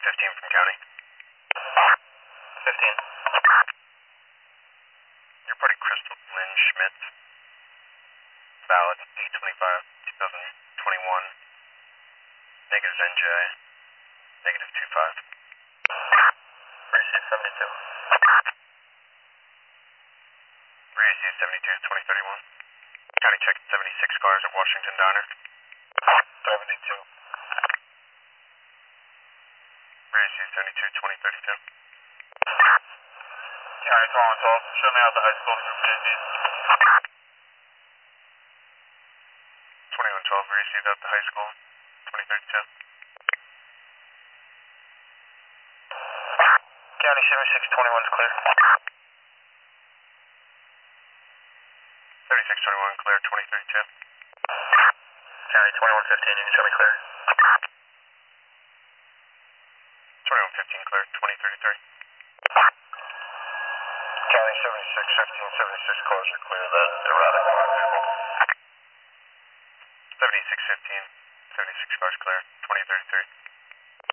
15 from county. 15. Your buddy Crystal Lynn Schmidt. Valid 8/25/2021. Negative NJ. Negative 25. Receive 72. Receive 72/2031. County check 76 cars at Washington Diner. 72. Receive 72/2032. County 2112, show me out the high school group JPs. 2112 received at the high school. 2032. County 7621 is clear. 7621 clear. 2032. County 2115, you can show me clear. 2115 clear. 2033. County 7615, 76 cars are clear. That erratic motor vehicle. 7615. 76 cars clear. 2033.